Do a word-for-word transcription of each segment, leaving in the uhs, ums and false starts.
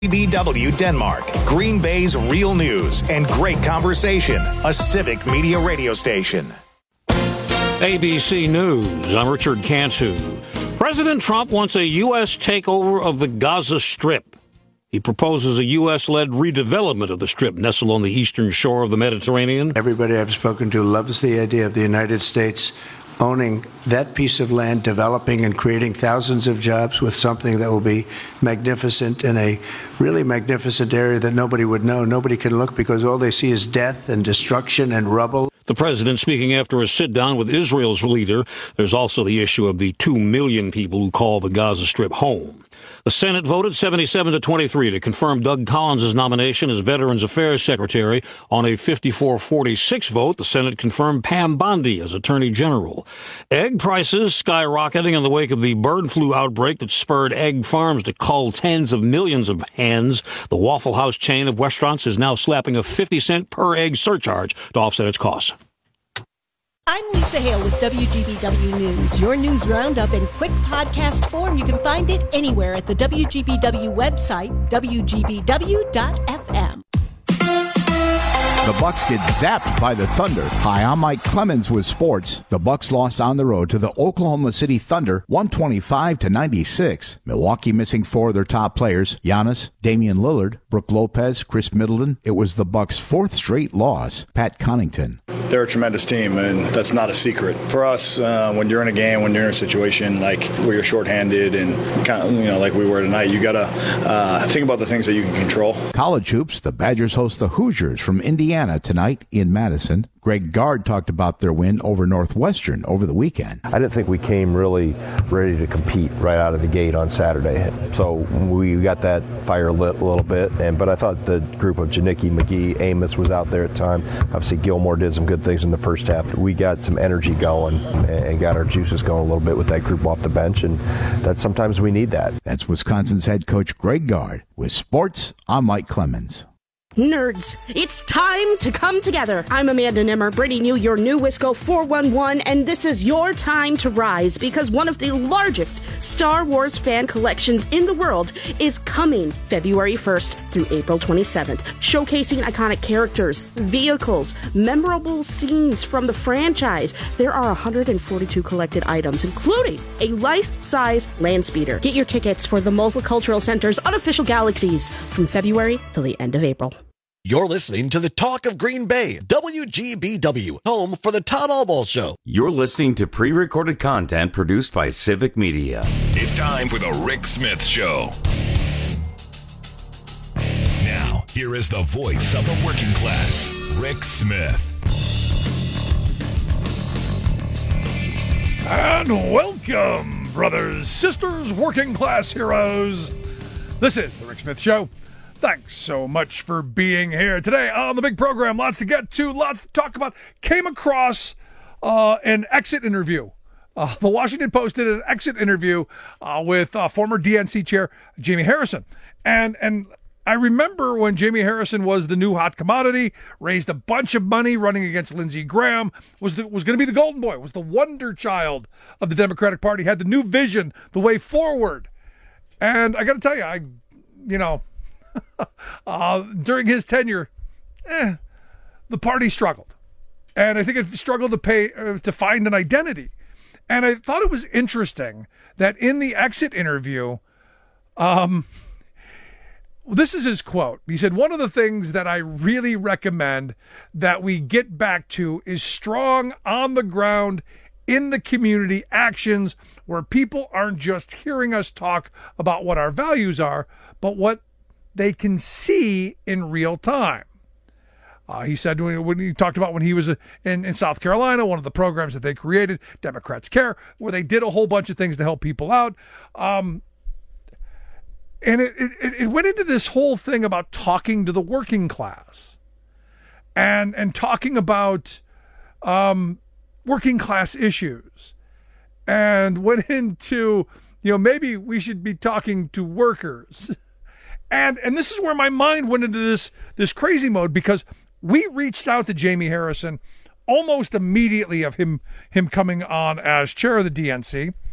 B W Denmark, Green Bay's real news and great conversation, a civic media radio station. A B C News, I'm Richard Cantu. President Trump wants a U S takeover of the Gaza Strip. He proposes a U S-led redevelopment of the Strip nestled on the eastern shore of the Mediterranean. Everybody I've spoken to loves the idea of the United States owning that piece of land, developing and creating thousands of jobs with something that will be magnificent in a really magnificent area that nobody would know. Nobody can look because all they see is death and destruction and rubble. The president speaking after a sit-down with Israel's leader. There's also the issue of the two million people who call the Gaza Strip home. The Senate voted seventy-seven to twenty-three to confirm Doug Collins' nomination as Veterans Affairs Secretary. On a fifty-four forty-six vote, the Senate confirmed Pam Bondi as Attorney General. Egg prices skyrocketing in the wake of the bird flu outbreak that spurred egg farms to cull tens of millions of hens. The Waffle House chain of restaurants is now slapping a fifty cent per egg surcharge to offset its costs. I'm Lisa Hale with W G B W News, your news roundup in quick podcast form. You can find it anywhere at the W G B W website, W G B W dot F M. The Bucks get zapped by the Thunder. Hi, I'm Mike Clemens with sports. The Bucks lost on the road to the Oklahoma City Thunder, one twenty-five to ninety-six. Milwaukee missing four of their top players, Giannis, Damian Lillard, Brook Lopez, Chris Middleton. It was the Bucks' fourth straight loss. Pat Connaughton. They're a tremendous team, and that's not a secret. For us, uh, when you're in a game, when you're in a situation like where you're shorthanded and kind of, you know, like we were tonight, you got to uh, think about the things that you can control. College hoops, the Badgers host the Hoosiers from Indiana tonight in Madison. Greg Gard talked about their win over Northwestern over the weekend. I didn't think we came really ready to compete right out of the gate on Saturday. So we got that fire lit a little bit. And but I thought the group of Janicki, McGee, Amos was out there at the time. Obviously, Gilmore did some good things in the first half. We got some energy going and got our juices going a little bit with that group off the bench. And that sometimes we need that. That's Wisconsin's head coach Greg Gard. With sports, I'm Mike Clemens. Nerds, it's time to come together. I'm Amanda Nimmer, bringing you your new Wisco four one one, and this is your time to rise because one of the largest Star Wars fan collections in the world is coming February first through April twenty-seventh, showcasing iconic characters, vehicles, memorable scenes from the franchise. There are one hundred forty-two collected items, including a life-size land speeder. Get your tickets for the Multicultural Center's unofficial Galaxies from February till the end of April. You're listening to the Talk of Green Bay, W G B W, home for the Todd Allball Show. You're listening to pre-recorded content produced by Civic Media. It's time for the Rick Smith Show. Now, here is the voice of the working class, Rick Smith. And welcome, brothers, sisters, working class heroes. This is the Rick Smith Show. Thanks so much for being here today on the big program. Lots to get to, lots to talk about. Came across uh, an exit interview. Uh, the Washington Post did an exit interview uh, with uh, former D N C chair Jamie Harrison. And and I remember when Jamie Harrison was the new hot commodity, raised a bunch of money running against Lindsey Graham, was the, was going to be the golden boy, was the wonder child of the Democratic Party, had the new vision, the way forward. And I got to tell you, I, you know, uh, during his tenure, eh, the party struggled, and I think it struggled to pay uh, to find an identity. And I thought it was interesting that in the exit interview, um, this is his quote. He said, "One of the things that I really recommend that we get back to is strong on the ground in the community actions where people aren't just hearing us talk about what our values are, but what they can see in real time." Uh, he said when, when he talked about when he was in, in South Carolina, one of the programs that they created, Democrats Care, where they did a whole bunch of things to help people out. Um, and it, it, it went into this whole thing about talking to the working class and, and talking about um, working class issues, and went into, you know, maybe we should be talking to workers. And and this is where my mind went into this this crazy mode, because we reached out to Jamie Harrison almost immediately of him him coming on as chair of the D N C.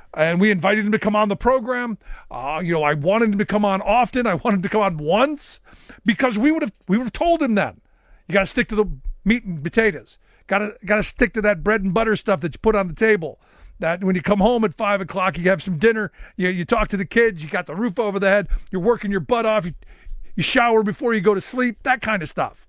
and we invited him to come on the program. Uh, you know, I wanted him to come on often. I wanted him to come on once because we would have we would have told him then. You got to stick to the meat and potatoes. Got to got to stick to that bread and butter stuff that you put on the table. That when you come home at five o'clock, you have some dinner. You you talk to the kids. You got the roof over the head. You're working your butt off. You, you shower before you go to sleep. That kind of stuff.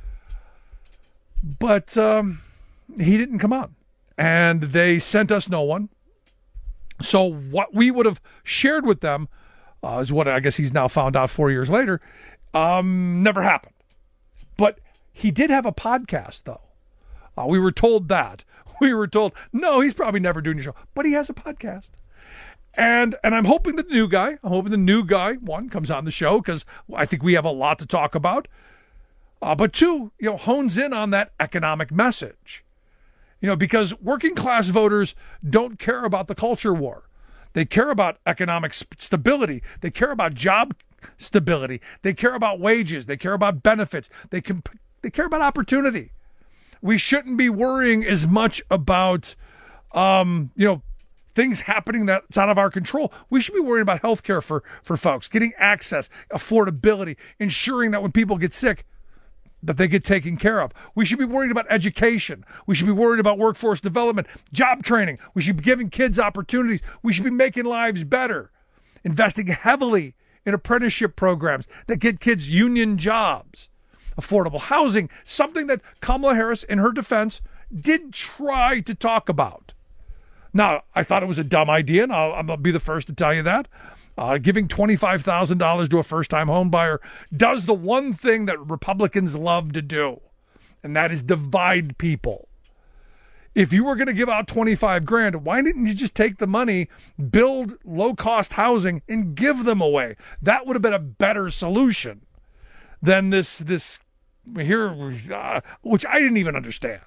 But um, he didn't come on, and they sent us no one. So what we would have shared with them uh, is what I guess he's now found out four years later. Um, never happened. But he did have a podcast, though. Uh, we were told that. We were told, no, he's probably never doing your show. But he has a podcast. And and I'm hoping the new guy, I'm hoping the new guy, one, comes on the show because I think we have a lot to talk about. Uh, but two, you know, hones in on that economic message. You know, because working class voters don't care about the culture war. They care about economic stability. They care about job stability. They care about wages. They care about benefits. They can, they care about opportunity. We shouldn't be worrying as much about, um, you know, things happening that's out of our control. We should be worrying about health care for, for folks, getting access, affordability, ensuring that when people get sick, that they get taken care of. We should be worried about education. We should be worried about workforce development, job training. We should be giving kids opportunities. We should be making lives better, investing heavily in apprenticeship programs that get kids union jobs, affordable housing, something that Kamala Harris, in her defense, did try to talk about. Now, I thought it was a dumb idea, and I'll, I'll be the first to tell you that. Uh, giving twenty-five thousand dollars to a first-time home buyer does the one thing that Republicans love to do, and that is divide people. If you were going to give out twenty-five grand, why didn't you just take the money, build low-cost housing, and give them away? That would have been a better solution than this, this here, uh, which I didn't even understand.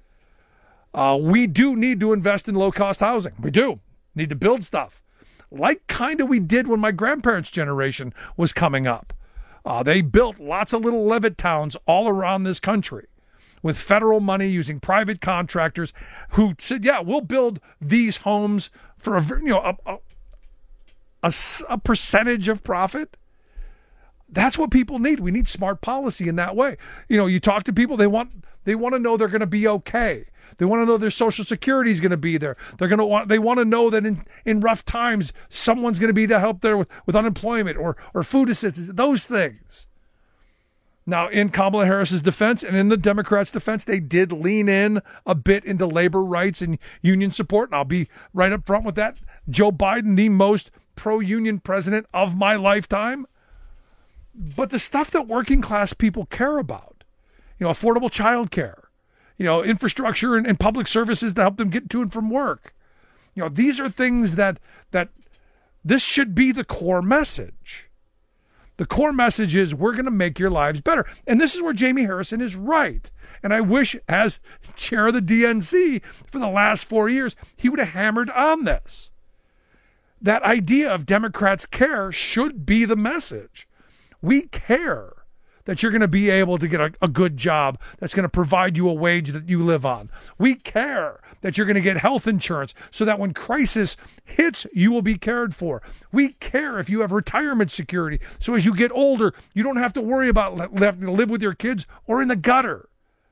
Uh, we do need to invest in low-cost housing. We do. Need to build stuff. Like kind of we did when my grandparents' generation was coming up. Uh, they built lots of little Levitt towns all around this country with federal money using private contractors who said, yeah, we'll build these homes for a, you know, a, a, a, a percentage of profit. That's what people need. We need smart policy in that way. You know, you talk to people, they want they want to know they're going to be okay. They want to know their Social Security is going to be there. They're going to want. They want to know that in, in rough times, someone's going to be to help there with, with unemployment or or food assistance. Those things. Now, in Kamala Harris's defense and in the Democrats' defense, they did lean in a bit into labor rights and union support. And I'll be right up front with that. Joe Biden, the most pro-union president of my lifetime. But the stuff that working class people care about, you know, affordable child care, you know, infrastructure and, and public services to help them get to and from work. You know, these are things that that this should be the core message. The core message is we're going to make your lives better. And this is where Jamie Harrison is right. And I wish, as chair of the D N C for the last four years, he would have hammered on this. That idea of Democrats care should be the message. We care that you're going to be able to get a, a good job that's going to provide you a wage that you live on. We care that you're going to get health insurance so that when crisis hits, you will be cared for. We care if you have retirement security, so as you get older, you don't have to worry about having to live with your kids or in the gutter.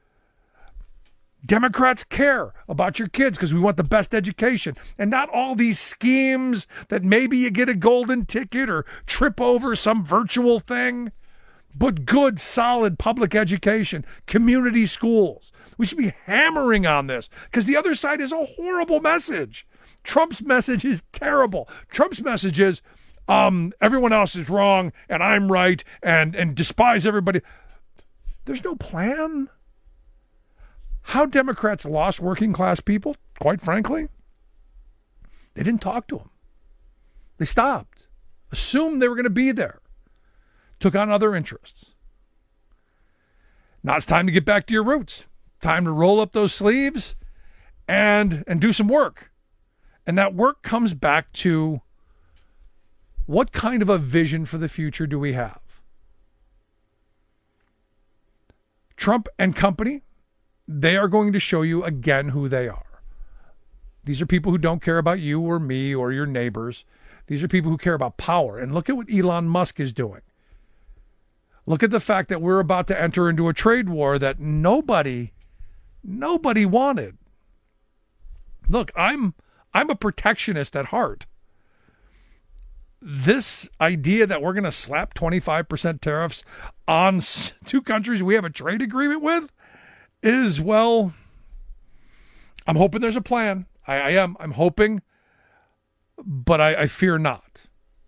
Democrats care about your kids because we want the best education and not all these schemes that maybe you get a golden ticket or trip over some virtual thing. But good, solid public education, community schools. We should be hammering on this because the other side is a horrible message. Trump's message is terrible. Trump's message is um, everyone else is wrong and I'm right and, and despise everybody. There's no plan. How Democrats lost working class people, quite frankly, they didn't talk to them. They stopped, assumed they were going to be there. Took on other interests. Now it's time to get back to your roots. Time to roll up those sleeves and and do some work. And that work comes back to what kind of a vision for the future do we have? Trump and company, they are going to show you again who they are. These are people who don't care about you or me or your neighbors. These are people who care about power. And look at what Elon Musk is doing. Look at the fact that we're about to enter into a trade war that nobody, nobody wanted. Look, I'm I'm a protectionist at heart. This idea that we're going to slap twenty-five percent tariffs on two countries we have a trade agreement with is, well, I'm hoping there's a plan. I, I am. I'm hoping, but I, I fear not.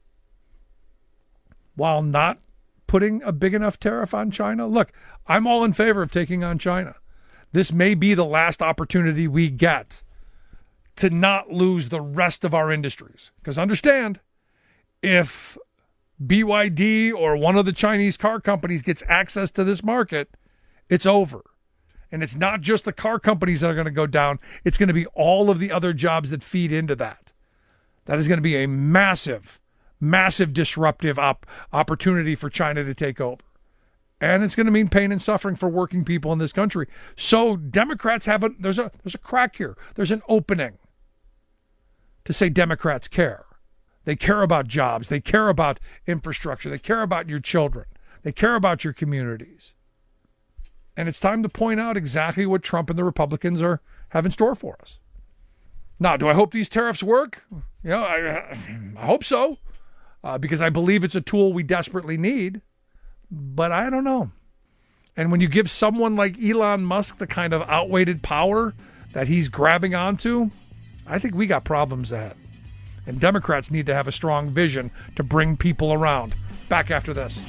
While not putting a big enough tariff on China, look, I'm all in favor of taking on China. This may be the last opportunity we get to not lose the rest of our industries. Because understand, if B Y D or one of the Chinese car companies gets access to this market, it's over. And it's not just the car companies that are going to go down. It's going to be all of the other jobs that feed into that. That is going to be a massive, massive disruptive op- opportunity for China to take over. And it's going to mean pain and suffering for working people in this country. So Democrats have a, there's a, there's a crack here. There's an opening to say Democrats care. They care about jobs. They care about infrastructure. They care about your children. They care about your communities. And it's time to point out exactly what Trump and the Republicans are have in store for us. Now, do I hope these tariffs work? You know, I, I hope so, uh, because I believe it's a tool we desperately need. But I don't know. And when you give someone like Elon Musk the kind of outweighted power that he's grabbing onto, I think we got problems ahead. And Democrats need to have a strong vision to bring people around. Back after this.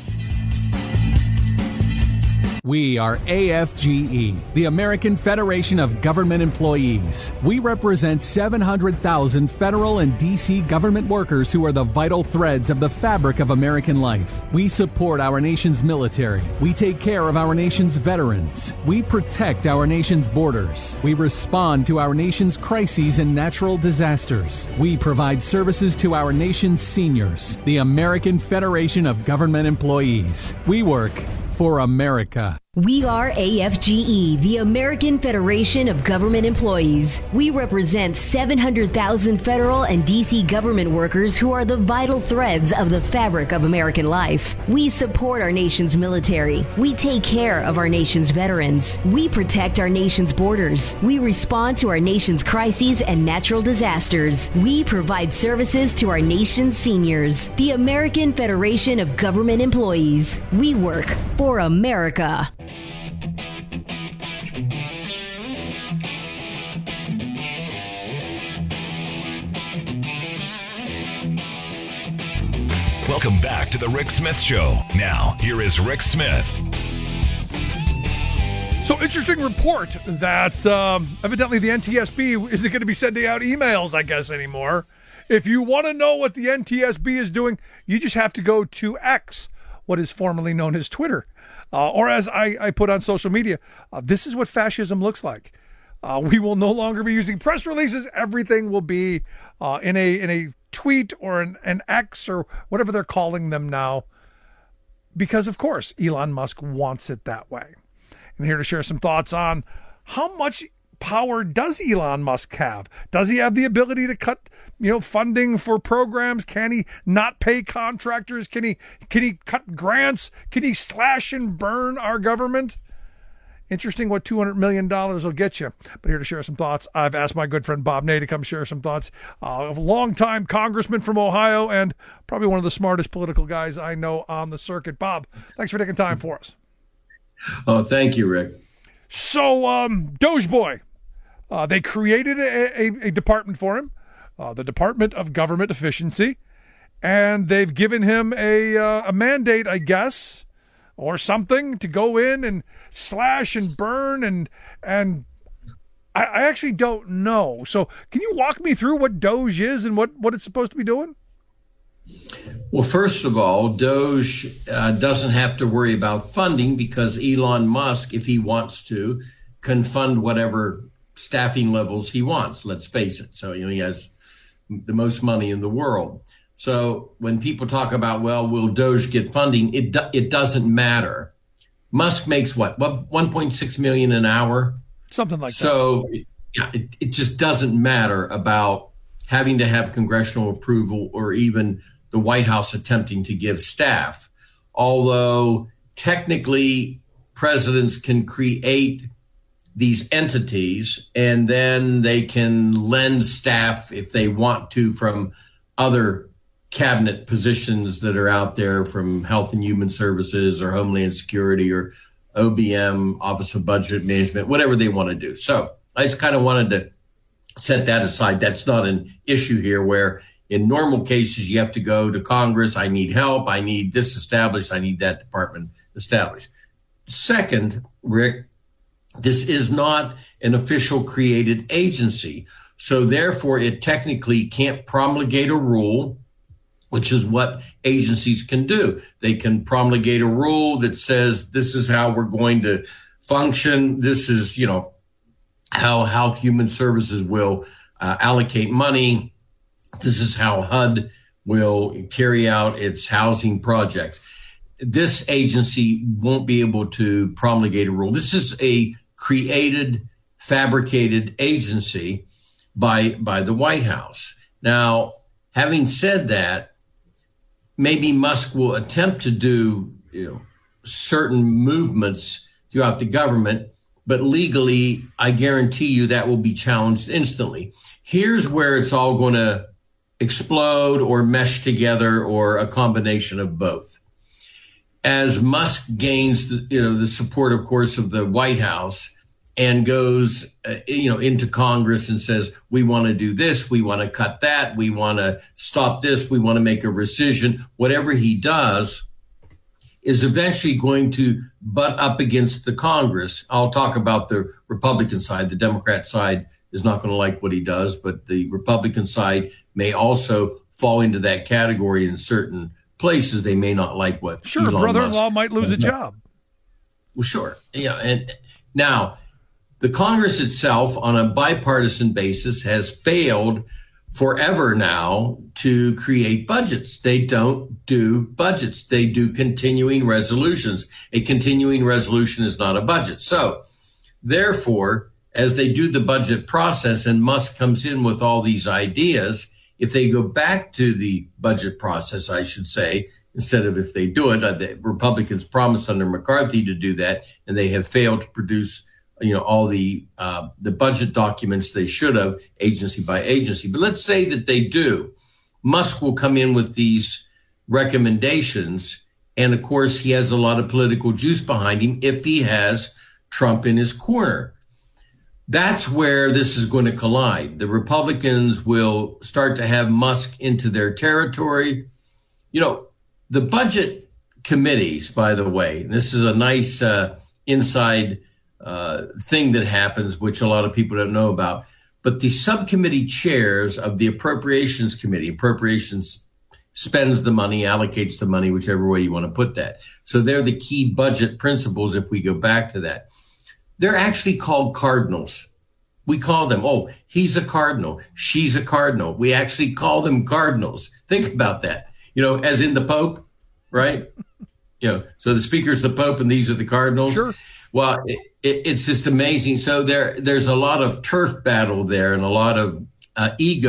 We are A F G E, the American Federation of Government Employees. We represent seven hundred thousand federal and D C government workers who are the vital threads of the fabric of American life. We support our nation's military. We take care of our nation's veterans. We protect our nation's borders. We respond to our nation's crises and natural disasters. We provide services to our nation's seniors. The American Federation of Government Employees. We work for America. We are A F G E, the American Federation of Government Employees. We represent seven hundred thousand federal and D C government workers who are the vital threads of the fabric of American life. We support our nation's military. We take care of our nation's veterans. We protect our nation's borders. We respond to our nation's crises and natural disasters. We provide services to our nation's seniors. The American Federation of Government Employees. We work for America. Welcome back to the Rick Smith Show. Now, here is Rick Smith. So, interesting report that um, evidently the N T S B isn't going to be sending out emails, I guess, anymore. If you want to know what the N T S B is doing, you just have to go to X, what is formerly known as Twitter. Uh, or as I, I put on social media, uh, this is what fascism looks like. Uh, we will no longer be using press releases. Everything will be uh, in a in a tweet or an, an X or whatever they're calling them now. Because, of course, Elon Musk wants it that way. And here to share some thoughts on how much power does Elon Musk have? Does he have the ability to cut, you know, funding for programs? Can he not pay contractors? Can he can he cut grants? Can he slash and burn our government? Interesting what two hundred million dollars will get you. But here to share some thoughts, I've asked my good friend Bob Ney to come share some thoughts. Uh, a longtime congressman from Ohio and probably one of the smartest political guys I know on the circuit. Bob, thanks for taking time for us. Oh, thank you, Rick. So, um, Doge Boy. Uh, they created a, a, a department for him, uh, the Department of Government Efficiency, and they've given him a uh, a mandate, I guess, or something to go in and slash and burn and and I, I actually don't know. So, can you walk me through what Doge is and what, what it's supposed to be doing? Well, first of all, Doge uh, doesn't have to worry about funding because Elon Musk, if he wants to, can fund whatever staffing levels he wants, let's face it. So, you know, he has the most money in the world. So when people talk about, well, will Doge get funding? It do- it doesn't matter. Musk makes what? What one point six million an hour? Something like so, that. Yeah, it, it just doesn't matter about having to have congressional approval or even the White House attempting to give staff. Although technically presidents can create these entities and then they can lend staff if they want to from other cabinet positions that are out there, from Health and Human Services or Homeland Security or O B M, Office of Budget Management, whatever they want to do. So I just kind of wanted to set that aside. That's not an issue here, where in normal cases you have to go to Congress. I need help. I need this established. I need that department established. Second, Rick, this is not an official created agency. So therefore, it technically can't promulgate a rule, which is what agencies can do. They can promulgate a rule that says this is how we're going to function. This is, you know, how, how Human Services will uh, allocate money. This is how H U D will carry out its housing projects. This agency won't be able to promulgate a rule. This is a created, fabricated agency by, by the White House. Now, having said that, maybe Musk will attempt to do, you know, certain movements throughout the government, but legally, I guarantee you that will be challenged instantly. Here's where it's all going to explode or mesh together, or a combination of both. As Musk gains, the, you know, the support, of course, of the White House and goes, uh, you know, into Congress and says, we want to do this, we want to cut that, we want to stop this, we want to make a rescission. Whatever he does is eventually going to butt up against the Congress. I'll talk about the Republican side. The Democrat side is not going to like what he does, but the Republican side may also fall into that category in certain places. They may not like what Sure, Elon brother-in-law Musk. might lose a job. Well, sure. Yeah, and now the Congress itself, on a bipartisan basis, has failed forever now to create budgets. They don't do budgets. They do continuing resolutions. A continuing resolution is not a budget. So, therefore, as they do the budget process and Musk comes in with all these ideas, if they go back to the budget process, I should say, instead of if they do it, uh, the Republicans promised under McCarthy to do that, and they have failed to produce, you know, all the uh, the budget documents they should have, agency by agency. But let's say that they do. Musk will come in with these recommendations, and of course, he has a lot of political juice behind him if he has Trump in his corner. That's where this is going to collide. The Republicans will start to have Musk into their territory. You know, the budget committees, by the way, and this is a nice uh, inside uh, thing that happens, which a lot of people don't know about, but the subcommittee chairs of the Appropriations Committee, appropriations spends the money, allocates the money, whichever way you want to put that. So they're the key budget principles if we go back to that. They're actually called cardinals. We call them, oh, he's a cardinal, she's a cardinal. We actually call them cardinals. Think about that. You know, as in the Pope, right? You know, so the speaker's the Pope and these are the cardinals. Sure. Well, it, it, it's just amazing. So there, there's a lot of turf battle there and a lot of uh,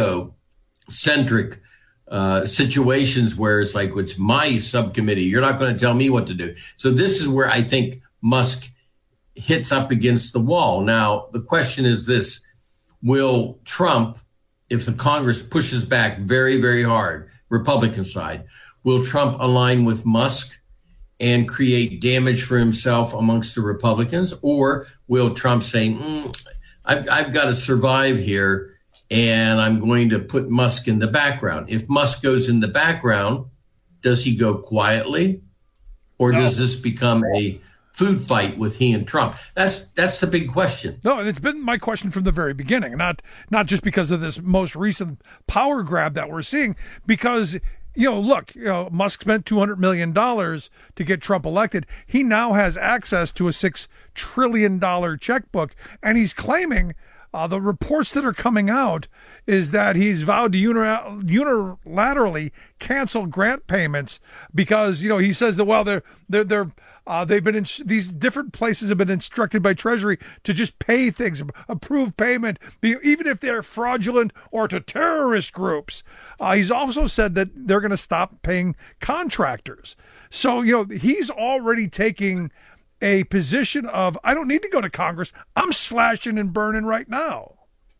ego-centric uh, situations where it's like, it's my subcommittee. You're not going to tell me what to do. So this is where I think Musk hits up against the wall. Now, the question is this: will Trump, if the Congress pushes back very, very hard, Republican side, will Trump align with Musk and create damage for himself amongst the Republicans? Or will Trump say, mm, I've, I've got to survive here and I'm going to put Musk in the background? If Musk goes in the background, does he go quietly? Or no. Does this become a food fight with he and Trump? That's that's the big question. No, and it's been my question from the very beginning, not not just because of this most recent power grab that we're seeing, because, you know, look, you know, Musk spent two hundred million dollars to get Trump elected. He now has access to a six trillion dollars checkbook, and he's claiming Uh, the reports that are coming out is that he's vowed to uni- unilaterally cancel grant payments because, you know, he says that, well, they're, they're, they're, uh, they've been in, these different places have been instructed by Treasury to just pay things, approve payment, even if they're fraudulent or to terrorist groups. Uh, he's also said that they're going to stop paying contractors. So, you know, he's already taking a position of, I don't need to go to Congress. I'm slashing and burning right now.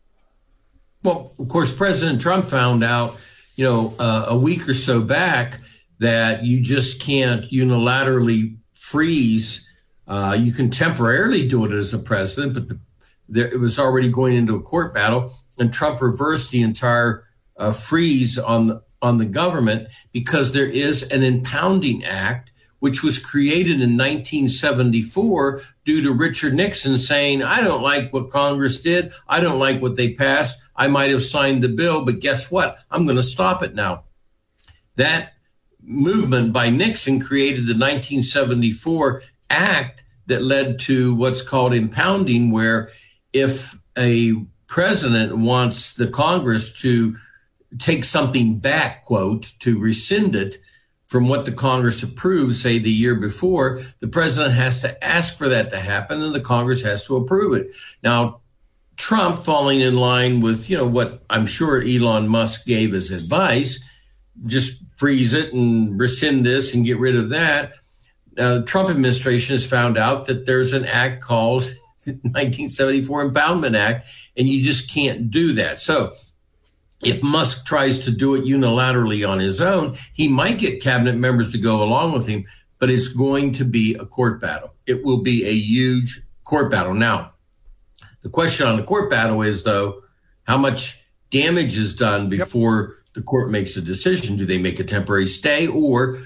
Well, of course, President Trump found out, you know, uh, a week or so back that you just can't unilaterally freeze. Uh, you can temporarily do it as a president, but the, there, it was already going into a court battle, and Trump reversed the entire uh, freeze on the, on the government because there is an impounding act which was created in nineteen seventy-four due to Richard Nixon saying, I don't like what Congress did. I don't like what they passed. I might have signed the bill, but guess what? I'm going to stop it now. That movement by Nixon created the nineteen seventy-four act that led to what's called impounding, where if a president wants the Congress to take something back, quote, to rescind it, from what the Congress approved, say the year before, the president has to ask for that to happen and the Congress has to approve it. Now, Trump, falling in line with, you know, what I'm sure Elon Musk gave as advice, just freeze it and rescind this and get rid of that. Uh, the Trump administration has found out that there's an act called nineteen seventy-four Impoundment Act, and you just can't do that. So if Musk tries to do it unilaterally on his own, he might get cabinet members to go along with him, but it's going to be a court battle. It will be a huge court battle. Now, the question on the court battle is, though, how much damage is done before yep. the court makes a decision? Do they make a temporary stay, or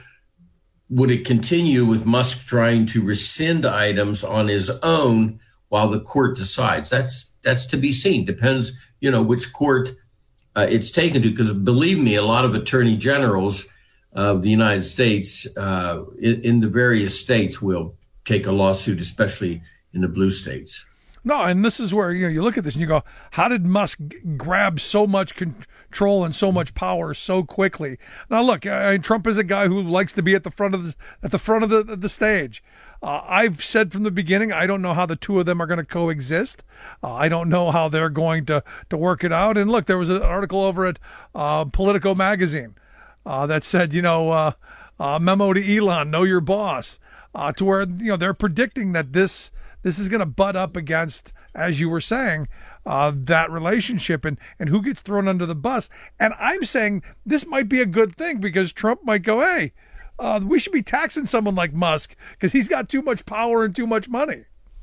would it continue with Musk trying to rescind items on his own while the court decides? That's that's to be seen. Depends, you know, which court Uh, it's taken to, because believe me, a lot of attorney generals of the United States uh, in, in the various states will take a lawsuit, especially in the blue states. No, and this is where, you know, you look at this and you go, how did Musk g- grab so much control and so much power so quickly? Now, look, I, Trump is a guy who likes to be at the front of the, at the front of the, the stage. Uh, I've said from the beginning, I don't know how the two of them are going to coexist. Uh, I don't know how they're going to, to work it out. And look, there was an article over at uh, Politico magazine uh, that said, you know, uh, uh, memo to Elon, know your boss, uh, to where, you know, they're predicting that this this is going to butt up against, as you were saying, uh, that relationship and, and who gets thrown under the bus. And I'm saying this might be a good thing because Trump might go, hey, Uh, we should be taxing someone like Musk because he's got too much power and too much money.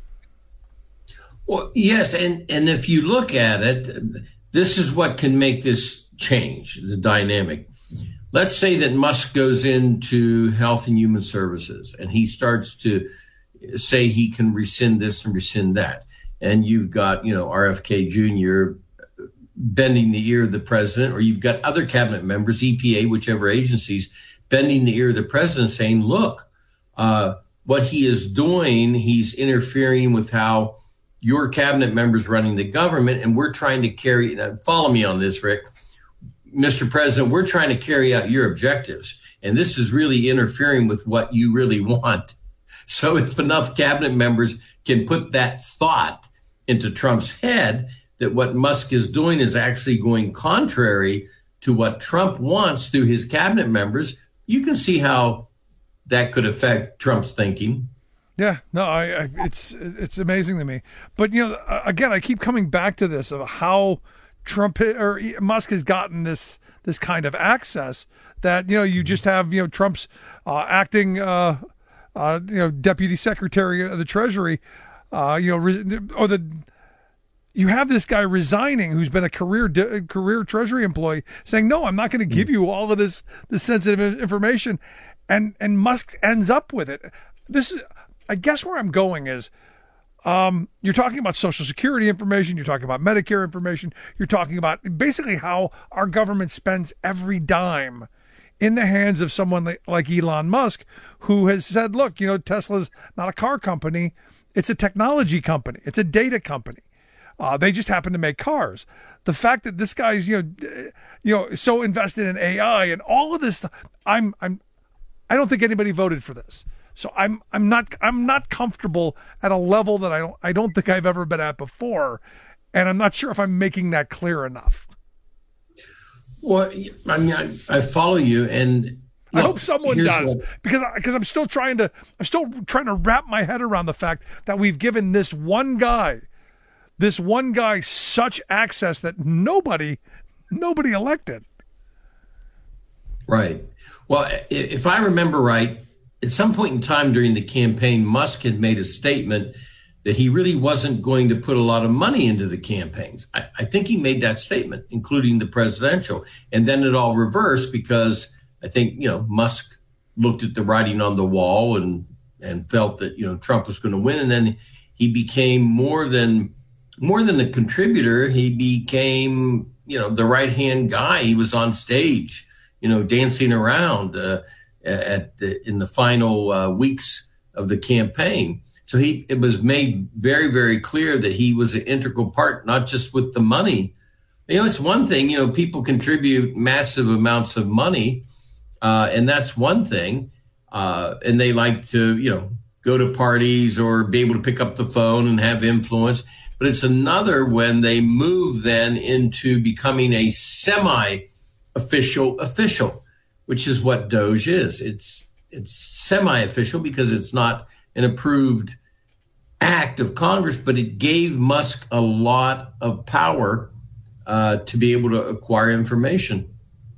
Well, yes, and, and if you look at it, this is what can make this change, the dynamic. Let's say that Musk goes into Health and Human Services and he starts to say he can rescind this and rescind that. And you've got, you know, R F K Junior bending the ear of the president, or you've got other cabinet members, E P A, whichever agencies, bending the ear of the president saying, look, uh, what he is doing, he's interfering with how your cabinet members running the government, and we're trying to carry, now follow me on this, Rick, Mister President, we're trying to carry out your objectives, and this is really interfering with what you really want. So if enough cabinet members can put that thought into Trump's head that what Musk is doing is actually going contrary to what Trump wants through his cabinet members, you can see how that could affect Trump's thinking. Yeah, no, I, I, it's it's amazing to me. But, you know, again, I keep coming back to this of how Trump or Musk has gotten this this kind of access that, you know, you just have, you know, Trump's uh, acting, uh, uh, you know, Deputy Secretary of the Treasury, uh, you know, re- or the. You have this guy resigning who's been a career career Treasury employee saying, no, I'm not going to give you all of this, this sensitive information. And, and Musk ends up with it. This is, I guess where I'm going is, um, you're talking about Social Security information. You're talking about Medicare information. You're talking about basically how our government spends every dime in the hands of someone like, like Elon Musk, who has said, look, you know, Tesla's not a car company. It's a technology company. It's a data company. Uh, they just happen to make cars. The fact that this guy's, you know, you know, so invested in A I and all of this stuff, I'm, I'm, I don't think anybody voted for this. So I'm, I'm not, I'm not comfortable at a level that I don't, I don't think I've ever been at before, and I'm not sure if I'm making that clear enough. Well, I mean, I, I follow you, and look, I hope someone does, what, because because I'm still trying to, I'm still trying to wrap my head around the fact that we've given this one guy. This one guy such access that nobody, nobody elected. Right. Well, if I remember right, at some point in time during the campaign, Musk had made a statement that he really wasn't going to put a lot of money into the campaigns. I, I think he made that statement, including the presidential. And then it all reversed because I think, you know, Musk looked at the writing on the wall and, and felt that, you know, Trump was going to win. And then he became more than... More than a contributor, he became, you know, the right-hand guy. He was on stage, you know, dancing around uh, at the, in the final uh, weeks of the campaign. So he it was made very, very clear that he was an integral part, not just with the money. You know, it's one thing, you know, people contribute massive amounts of money, uh, and that's one thing. Uh, and they like to, you know, go to parties or be able to pick up the phone and have influence. But it's another when they move then into becoming a semi-official official, which is what Doge is. It's it's semi-official because it's not an approved act of Congress, but it gave Musk a lot of power uh, to be able to acquire information.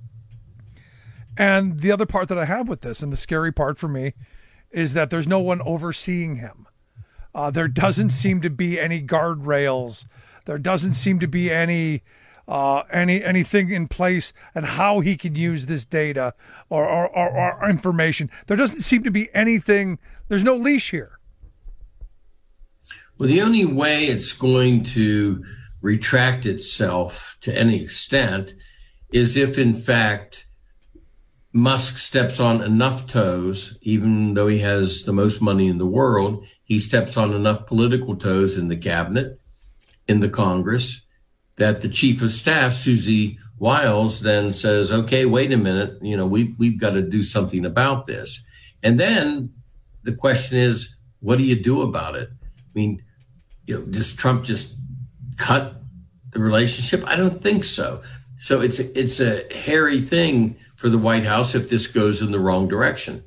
And the other part that I have with this, and the scary part for me, is that there's no one overseeing him. Uh, there doesn't seem to be any guardrails. There doesn't seem to be any uh, any anything in place and how he can use this data or, or, or, or information. There doesn't seem to be anything. There's no leash here. Well, the only way it's going to retract itself to any extent is if, in fact, Musk steps on enough toes, even though he has the most money in the world. He steps on enough political toes in the cabinet, in the Congress, that the chief of staff, Susie Wiles, then says, okay, wait a minute, you know, we, we've got to do something about this. And then the question is, what do you do about it? I mean, you know, does Trump just cut the relationship? I don't think so. So it's a, it's a hairy thing for the White House if this goes in the wrong direction.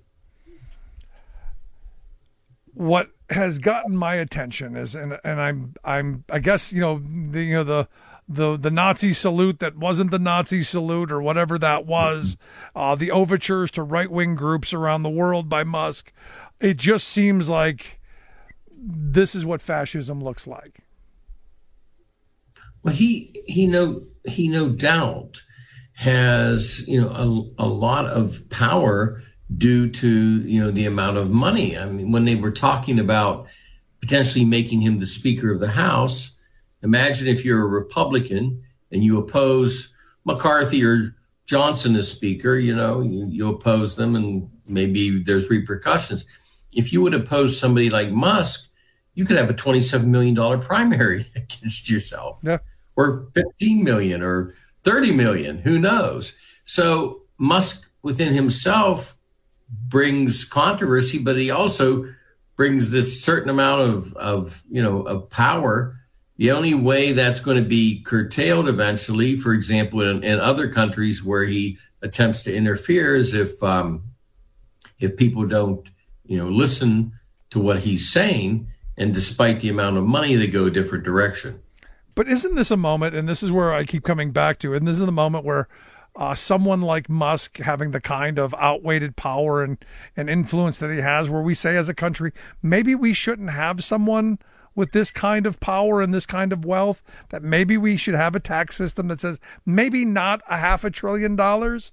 What has gotten my attention is, and and I'm I'm I guess you know the you know the the the Nazi salute that wasn't the Nazi salute or whatever that was, uh, the overtures to right wing groups around the world by Musk. It just seems like this is what fascism looks like. Well, he he no he no doubt has you know a, a lot of power due to, you know, the amount of money. I mean, when they were talking about potentially making him the Speaker of the House, imagine if you're a Republican and you oppose McCarthy or Johnson as Speaker, you know, you, you oppose them and maybe there's repercussions. If you would oppose somebody like Musk, you could have a twenty-seven million dollars primary against yourself. Yeah. Or fifteen million or thirty million, who knows? So Musk within himself brings controversy, but he also brings this certain amount of, of, you know, of power. The only way that's going to be curtailed eventually, for example, in, in other countries where he attempts to interfere, is if um, if people don't, you know, listen to what he's saying, and despite the amount of money, they go a different direction. But isn't this a moment, and this is where I keep coming back to, and this is the moment where Uh, someone like Musk having the kind of outweighted power and, and influence that he has, where we say as a country, maybe we shouldn't have someone with this kind of power and this kind of wealth, that maybe we should have a tax system that says maybe not a half a trillion dollars?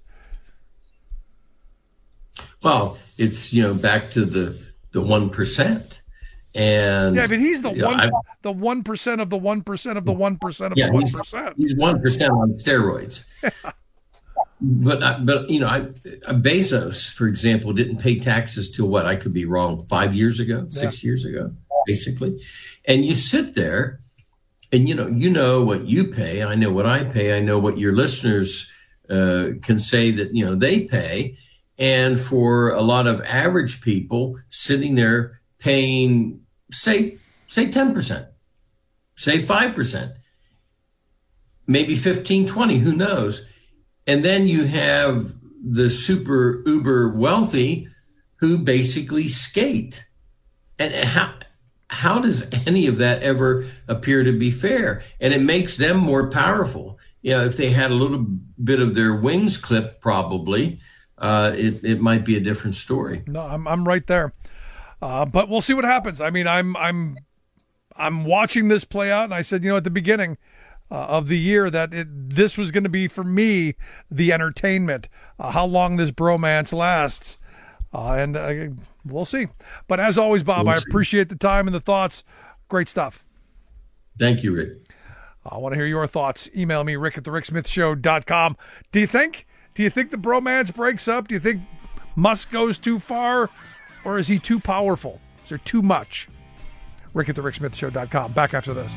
Well, it's, you know, back to the, the one percent. And yeah, but he's the you know, one, I, the one percent of the one percent of the one percent of yeah, the one he's, percent. He's one percent on steroids. But, but you know, I, Bezos, for example, didn't pay taxes till what? I could be wrong. Five years ago, six yeah. years ago, basically. And you sit there and you know, you know what you pay. I know what I pay. I know what your listeners uh, can say that, you know, they pay. And for a lot of average people sitting there paying, say, say ten percent, say five percent, maybe fifteen, twenty, who knows? And then you have the super uber wealthy who basically skate. And how how does any of that ever appear to be fair? And it makes them more powerful. You know, if they had a little bit of their wings clipped, probably, uh, it, it might be a different story. No, I'm I'm right there. Uh, but we'll see what happens. I mean, I'm I'm I'm watching this play out, and I said, you know, at the beginning Uh, of the year that it, this was going to be, for me, the entertainment, uh, how long this bromance lasts. Uh, and uh, we'll see. But as always, Bob, we'll I appreciate the time and the thoughts. Great stuff. Thank you, Rick. I want to hear your thoughts. Email me, rick at the rick smith show dot com. Do you think, do you think the bromance breaks up? Do you think Musk goes too far? Or is he too powerful? Is there too much? rick at the rick smith show dot com. Back after this.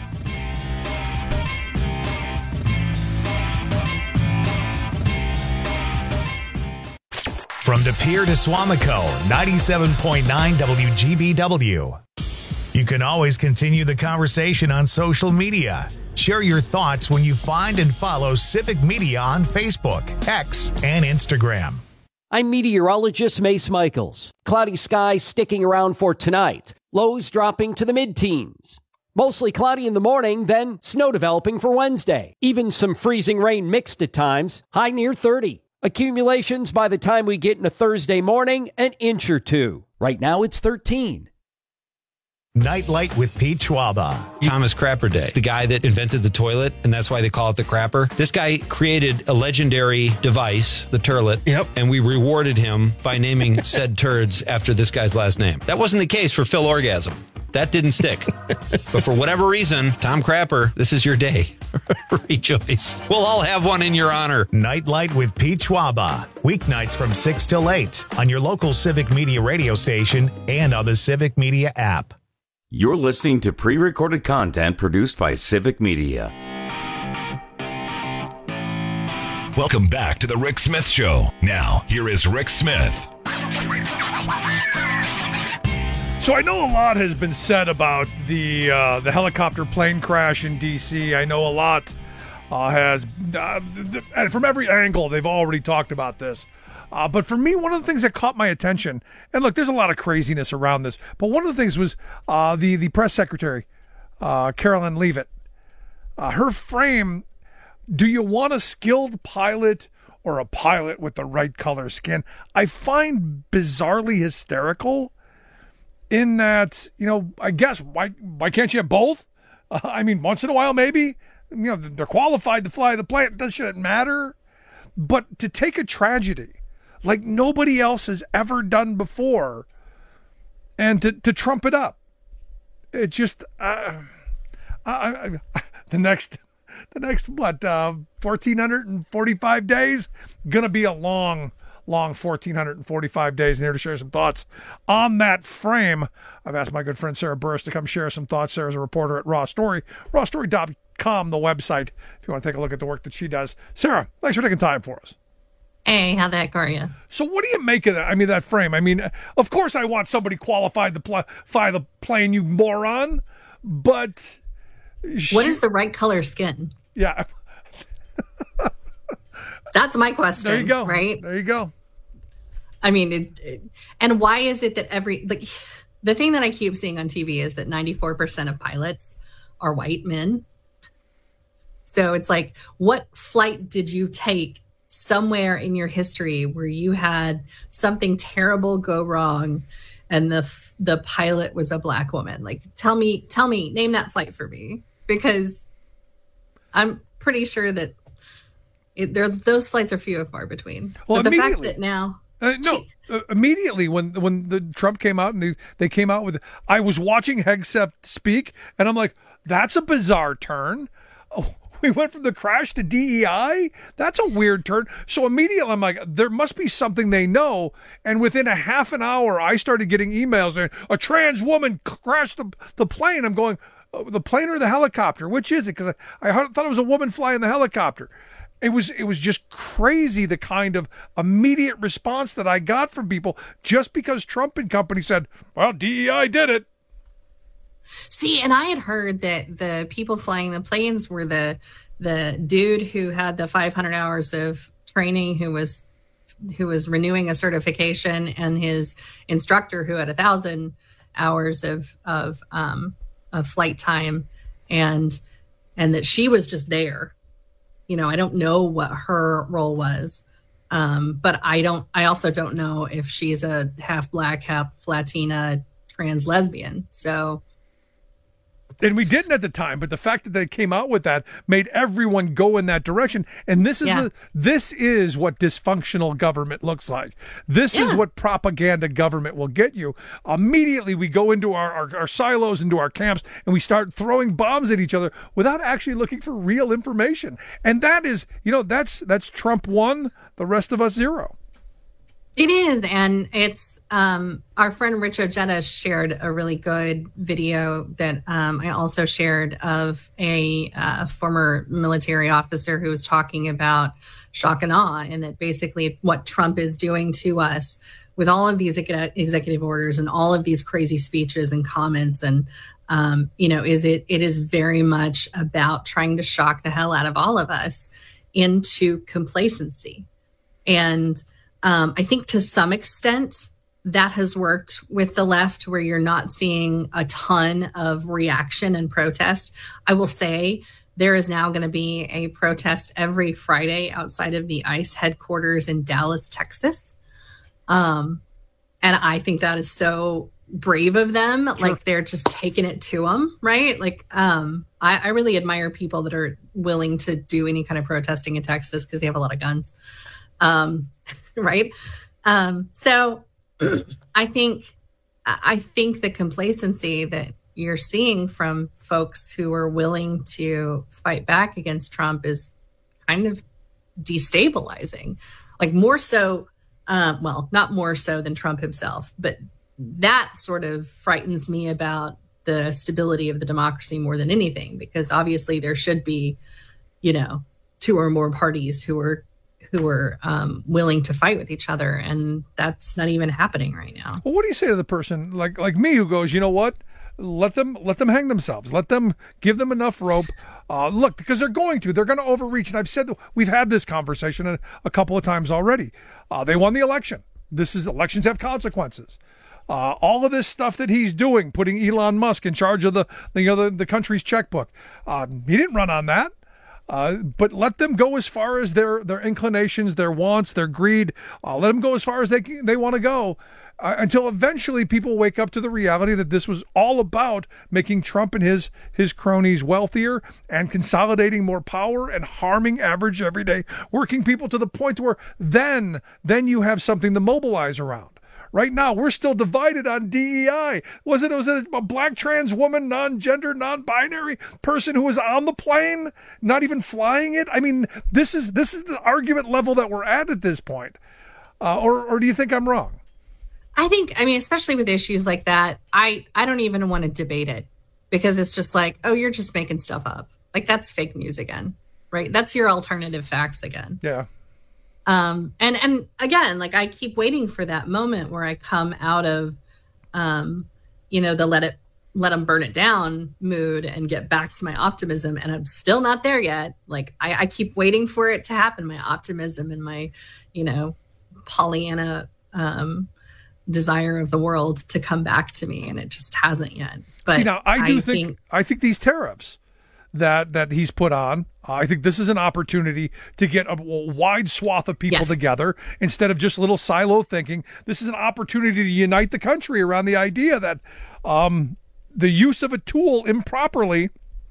From De Pere to Swamico, ninety-seven point nine W G B W. You can always continue the conversation on social media. Share your thoughts when you find and follow Civic Media on Facebook, X, and Instagram. I'm meteorologist Mace Michaels. Cloudy skies sticking around for tonight. Lows dropping to the mid-teens. Mostly cloudy in the morning, then snow developing for Wednesday. Even some freezing rain mixed at times. High near thirty. Accumulations by the time we get into Thursday morning, an inch or two. Right now it's thirteen. Nightlight with Pete Schwaba. Thomas Crapper Day, the guy that invented the toilet, and that's why they call it the crapper. This guy created a legendary device, the turlet, yep. And we rewarded him by naming said turds after this guy's last name. That wasn't the case for Phil Orgasm. That didn't stick. But for whatever reason, Tom Crapper, this is your day. Rejoice. We'll all have one in your honor. Nightlight with Pete Schwaba. Weeknights from six till eight on your local Civic Media radio station and on the Civic Media app. You're listening to pre-recorded content produced by Civic Media. Welcome back to the Rick Smith Show. Now, here is Rick Smith. So I know a lot has been said about the uh, the helicopter plane crash in D C. I know a lot uh, has, uh, th- and from every angle, they've already talked about this. Uh, but for me, one of the things that caught my attention, and look, there's a lot of craziness around this, but one of the things was uh, the, the press secretary, uh, Carolyn Leavitt. Uh, her frame, do you want a skilled pilot or a pilot with the right color skin? I find bizarrely hysterical. In that, you know, I guess, why why can't you have both? Uh, I mean, once in a while, maybe. You know, they're qualified to fly the plane. Does it matter? But to take a tragedy like nobody else has ever done before and to, to trump it up, it just, uh, I, I, the next, the next, what, uh, one thousand four hundred forty-five days, gonna be a long long one thousand four hundred forty-five days, and here to share some thoughts on that frame. I've asked my good friend Sarah Burris to come share some thoughts. Sarah's a reporter at Raw Story, raw story dot com, the website, if you want to take a look at the work that she does. Sarah, thanks for taking time for us. Hey, how the heck are you? So what do you make of that? I mean, that frame. I mean, of course I want somebody qualified to pl- fly the plane, you moron, but... She, what is the right color skin? Yeah. That's my question. There you go. Right? There you go. I mean, it, it, and why is it that every, like, the thing that I keep seeing on T V is that ninety-four percent of pilots are white men. So it's like, what flight did you take somewhere in your history where you had something terrible go wrong and the the pilot was a black woman? Like, tell me, tell me, name that flight for me, because I'm pretty sure that It, those flights are few and far between. Well, but the fact that now, uh, no, uh, immediately when when the Trump came out and they, they came out with, I was watching Hegseth speak, and I'm like, that's a bizarre turn. Oh, we went from the crash to D E I. That's a weird turn. So immediately I'm like, there must be something they know. And within a half an hour, I started getting emails saying a trans woman crashed the the plane. I'm going, the plane or the helicopter? Which is it? Because I, I thought it was a woman flying the helicopter. It was it was just crazy, the kind of immediate response that I got from people just because Trump and company said, well, D E I did it. See, and I had heard that the people flying the planes were the the dude who had the five hundred hours of training, who was who was renewing a certification, and his instructor who had a thousand hours of of um, of flight time, and and that she was just there. You know, I don't know what her role was, um, but I don't. I also don't know if she's a half black, half Latina, trans lesbian. So. And we didn't at the time, but the fact that they came out with that made everyone go in that direction. And this is Yeah. a, this is what dysfunctional government looks like. This is Yeah. what propaganda government will get you. Immediately, we go into our, our, our silos, into our camps, and we start throwing bombs at each other without actually looking for real information. And that is, you know, that's that's Trump one, the rest of us zero. It is, and it's um, our friend Rich Ojeda shared a really good video that um, I also shared of a uh, former military officer who was talking about shock and awe, and that basically what Trump is doing to us with all of these ex- executive orders and all of these crazy speeches and comments, and um, you know, is it it is very much about trying to shock the hell out of all of us into complacency. And Um, I think to some extent that has worked with the left, where you're not seeing a ton of reaction and protest. I will say there is now going to be a protest every Friday outside of the ICE headquarters in Dallas, Texas. Um, and I think that is so brave of them. Sure. Like they're just taking it to them, right? Like um, I, I really admire people that are willing to do any kind of protesting in Texas because they have a lot of guns. Um, right. Um, so I think, I think the complacency that you're seeing from folks who are willing to fight back against Trump is kind of destabilizing, like more so, um, well, not more so than Trump himself, but that sort of frightens me about the stability of the democracy more than anything, because obviously there should be, you know, two or more parties who are who are um, willing to fight with each other. And that's not even happening right now. Well, what do you say to the person like like me who goes, you know what? Let them let them hang themselves. Let them give them enough rope. Uh, look, because they're going to. They're going to overreach. And I've said that we've had this conversation a, a couple of times already. Uh, they won the election. This is elections have consequences. Uh, all of this stuff that he's doing, putting Elon Musk in charge of the the, you know, the, the country's checkbook. Uh, he didn't run on that. Uh, but let them go as far as their, their inclinations, their wants, their greed. Uh, let them go as far as they they want to go uh, until eventually people wake up to the reality that this was all about making Trump and his his cronies wealthier and consolidating more power and harming average, everyday working people to the point where then then you have something to mobilize around. Right now, we're still divided on D E I. Was it, was it a black trans woman, non-gender, non-binary person who was on the plane, not even flying it? I mean, this is this is the argument level that we're at at this point. Uh, or, or do you think I'm wrong? I think, I mean, especially with issues like that, I, I don't even want to debate it, because it's just like, oh, you're just making stuff up. Like, that's fake news again, right? That's your alternative facts again. Yeah. Um, and, and again, like I keep waiting for that moment where I come out of, um, you know, the let it, let them burn it down mood and get back to my optimism. And I'm still not there yet. Like I, I keep waiting for it to happen. My optimism and my, you know, Pollyanna, um, desire of the world to come back to me. And it just hasn't yet. But See, now I do I think, think, I think these tariffs that, that he's put on, uh, I think this is an opportunity to get a wide swath of people Yes. together instead of just little silo thinking. This is an opportunity to unite the country around the idea that um, the use of a tool improperly,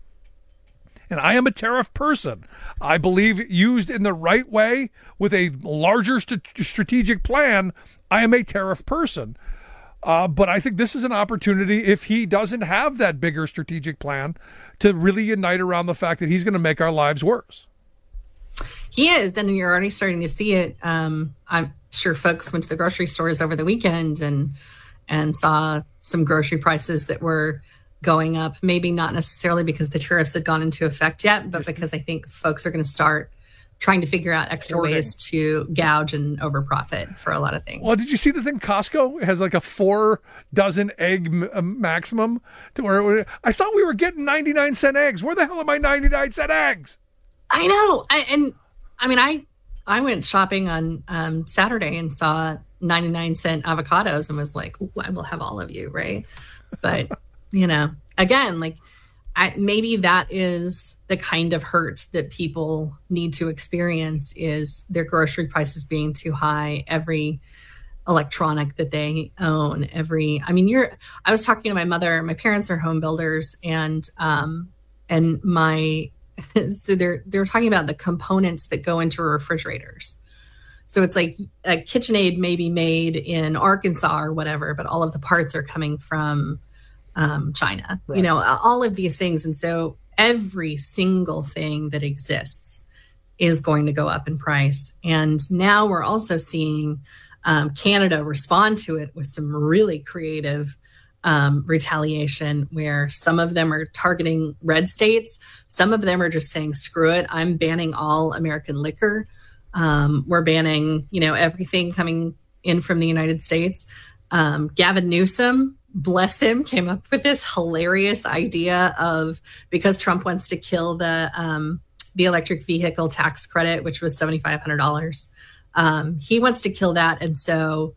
and I am a tariff person, I believe used in the right way with a larger st- strategic plan, I am a tariff person. Uh, but I think this is an opportunity, if he doesn't have that bigger strategic plan, to really unite around the fact that he's going to make our lives worse. He is, and you're already starting to see it. Um, I'm sure folks went to the grocery stores over the weekend and and saw some grocery prices that were going up, maybe not necessarily because the tariffs had gone into effect yet, but because I think folks are going to start trying to figure out extra Hoarding. ways to gouge and overprofit for a lot of things. Well, did you see the thing? Costco has like a four dozen egg m- uh, maximum to where I thought we were getting ninety-nine cent eggs. Where the hell are my ninety-nine cent eggs? I know. I, and I mean, I, I went shopping on um, Saturday and saw ninety-nine cent avocados and was like, I will have all of you. Right. But you know, again, like I, maybe that is the kind of hurt that people need to experience is their grocery prices being too high. Every electronic that they own, every, I mean, you're, I was talking to my mother, my parents are home builders and, um, and my, so they're, they're talking about the components that go into refrigerators. So it's like a KitchenAid may be made in Arkansas or whatever, but all of the parts are coming from um, China, right. You know, all of these things. And so every single thing that exists is going to go up in price. And now we're also seeing um, Canada respond to it with some really creative um, retaliation where some of them are targeting red states. Some of them are just saying, screw it, I'm banning all American liquor. Um, we're banning, you know, everything coming in from the United States. Um, Gavin Newsom, bless him, came up with this hilarious idea of, because Trump wants to kill the um, the electric vehicle tax credit, which was seven thousand five hundred dollars. Um, he wants to kill that. And so,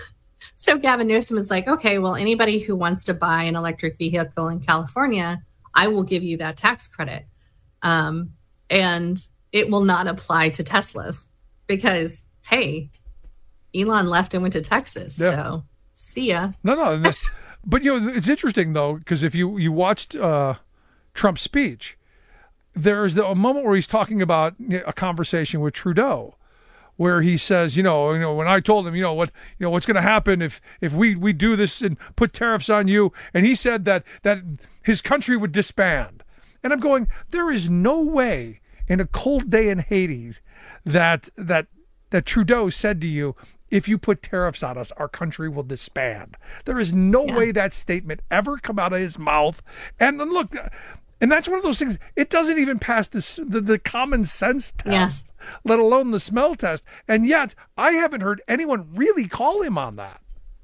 so Gavin Newsom is like, okay, well, anybody who wants to buy an electric vehicle in California, I will give you that tax credit. Um, and it will not apply to Teslas because, hey, Elon left and went to Texas. Yeah. So see ya. No, no. But, you know, it's interesting, though, because if you, you watched uh, Trump's speech, there's a moment where he's talking about a conversation with Trudeau where he says, you know, you know, when I told him, you know, what, you know, what's going to happen if, if we, we do this and put tariffs on you. And he said that, that his country would disband. And I'm going, there is no way in a cold day in Hades that, that, that Trudeau said to you, if you put tariffs on us, our country will disband. There is no yeah. way that statement ever come out of his mouth. And then look, and that's one of those things, it doesn't even pass this, the, the common sense test, yeah. let alone the smell test. And yet I haven't heard anyone really call him on that.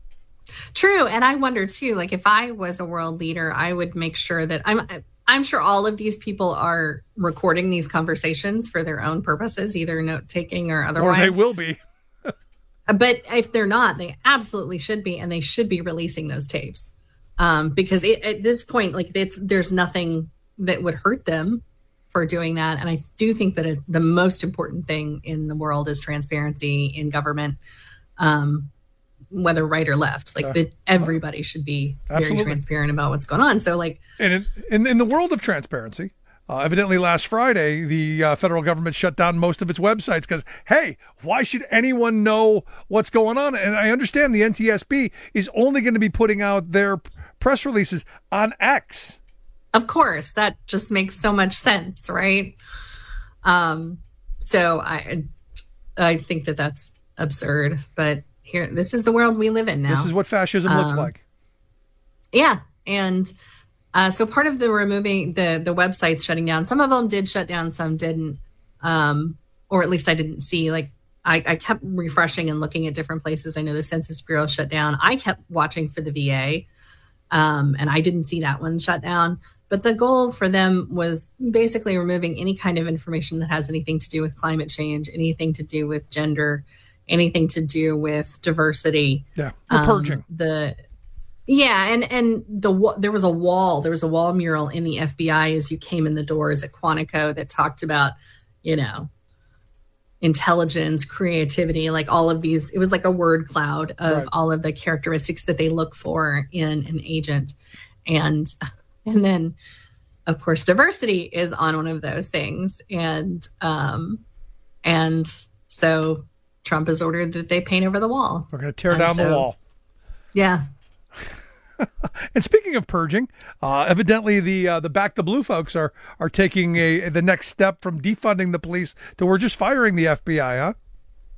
True. And I wonder too, like if I was a world leader, I would make sure that I'm, I'm sure all of these people are recording these conversations for their own purposes, either note taking or otherwise. Or they will be. But if they're not, they absolutely should be, and they should be releasing those tapes um, because it, at this point, like it's, there's nothing that would hurt them for doing that. And I do think that it, the most important thing in the world is transparency in government, um, whether right or left. Like uh, that, everybody should be absolutely. very transparent about what's going on. So, like, and in, in, in the world of transparency. Uh, evidently, last Friday, the uh, federal government shut down most of its websites because, hey, why should anyone know what's going on? And I understand the N T S B is only going to be putting out their press releases on X. Of course, that just makes so much sense, right? Um, so I, I think that that's absurd. But here, this is the world we live in now. This is what fascism um, looks like. Yeah, and. Uh, so part of the removing the the websites shutting down, some of them did shut down, some didn't, um, or at least I didn't see. Like I, I kept refreshing and looking at different places. I know the Census Bureau shut down. I kept watching for the V A, um, and I didn't see that one shut down. But the goal for them was basically removing any kind of information that has anything to do with climate change, anything to do with gender, anything to do with diversity. Yeah, we're um, purging the. Yeah, and and the there was a wall, there was a wall mural in the F B I as you came in the doors at Quantico that talked about, you know, intelligence, creativity, like all of these. It was like a word cloud of right. all of the characteristics that they look for in an agent, and and then, of course, diversity is on one of those things, and um, and so Trump has ordered that they paint over the wall. We're going to tear and down so, the wall. Yeah. And speaking of purging, uh, evidently the uh, the Back the Blue folks are are taking a the next step from defunding the police to we're just firing the F B I, huh?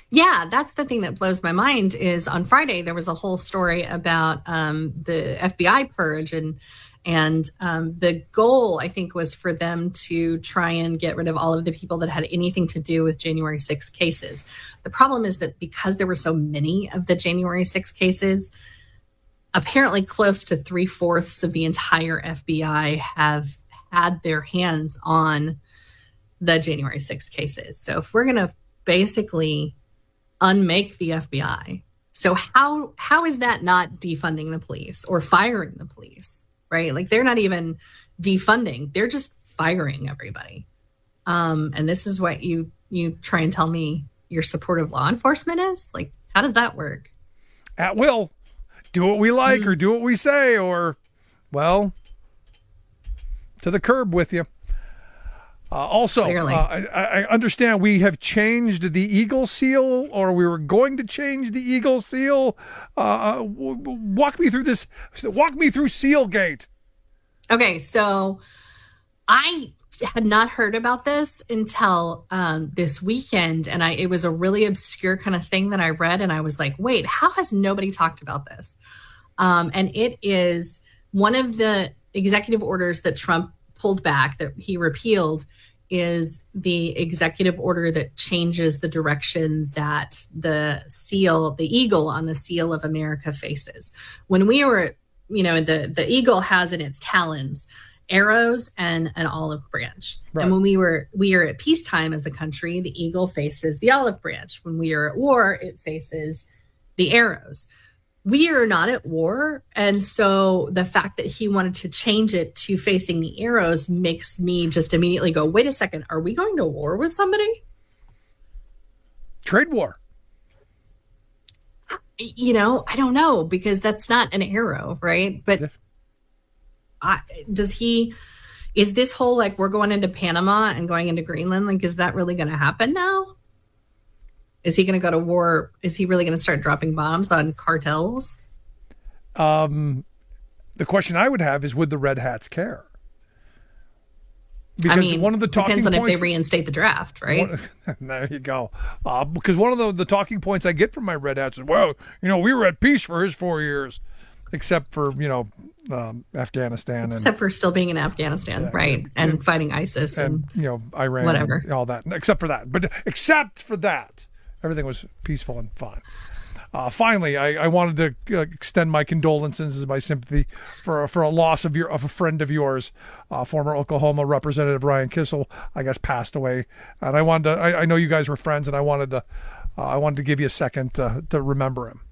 Yeah, that's the thing that blows my mind is on Friday, there was a whole story about um, the F B I purge and And um, the goal, I think, was for them to try and get rid of all of the people that had anything to do with January sixth cases. The problem is that because there were so many of the January sixth cases, apparently close to three-fourths of the entire F B I have had their hands on the January sixth cases. So if we're going to basically unmake the F B I, so how how is that not defunding the police or firing the police? Right? Like they're not even defunding. They're just firing everybody. Um, and this is what you you try and tell me your support of law enforcement is? Like, how does that work? At will. Do what we like mm-hmm. or do what we say or, well, to the curb with you. Uh, also, uh, I, I understand we have changed the Eagle seal, or we were going to change the Eagle seal. Uh, w- w- walk me through this. Walk me through Sealgate. Okay, so I had not heard about this until um, this weekend, and I it was a really obscure kind of thing that I read, and I was like, wait, how has nobody talked about this? Um, and it is one of the executive orders that Trump pulled back, that he repealed, is the executive order that changes the direction that the seal, the eagle on the seal of America faces. When we were, you know, the, the eagle has in its talons arrows and an olive branch. Right. And when we were, we are at peacetime as a country, the eagle faces the olive branch. When we are at war, it faces the arrows. We are not at war. And so the fact that he wanted to change it to facing the arrows makes me just immediately go, wait a second, are we going to war with somebody? Trade war. You know, I don't know, because that's not an arrow, right? But yeah. I, does he, is this whole, like, we're going into Panama and going into Greenland, like, is that really going to happen now? Is he going to go to war? Is he really going to start dropping bombs on cartels? Um, the question I would have is, would the Red Hats care? Because I mean, one of the talking depends on points, if they reinstate the draft, right? One, there you go. Uh, because one of the, the talking points I get from my Red Hats is, well, you know, we were at peace for his four years, except for, you know, um, Afghanistan. And, except for still being in Afghanistan, yeah, right? And, and fighting ISIS and, and, you know, Iran. Whatever. And all that. Except for that. But except for that. Everything was peaceful and fine. Uh, finally, I, I wanted to uh, extend my condolences and my sympathy for for a loss of your of a friend of yours, uh, former Oklahoma Representative Ryan Kissel. I guess passed away, and I wanted to. I, I know you guys were friends, and I wanted to. Uh, I wanted to give you a second to, to remember him.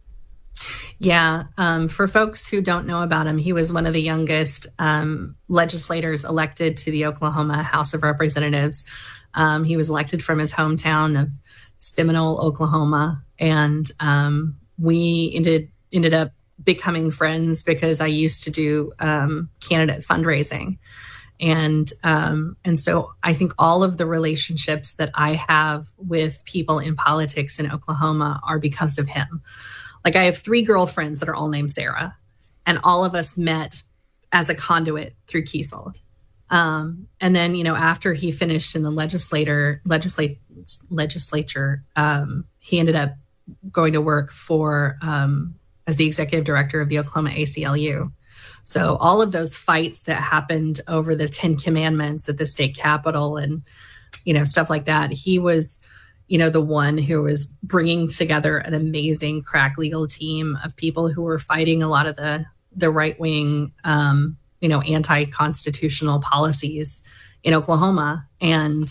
Yeah, um, for folks who don't know about him, he was one of the youngest um, legislators elected to the Oklahoma House of Representatives. Um, he was elected from his hometown of Seminole, Oklahoma, and um, we ended ended up becoming friends because I used to do um, candidate fundraising, and um, and so I think all of the relationships that I have with people in politics in Oklahoma are because of him. Like I have three girlfriends that are all named Sarah, and all of us met as a conduit through Kiesel. Um, and then, you know, after he finished in the legislator, legislate, legislature, um, he ended up going to work for, um, as the executive director of the Oklahoma A C L U. So all of those fights that happened over the Ten Commandments at the state capitol and, you know, stuff like that, he was, you know, the one who was bringing together an amazing crack legal team of people who were fighting a lot of the, the right wing, um, you know, anti-constitutional policies in Oklahoma. And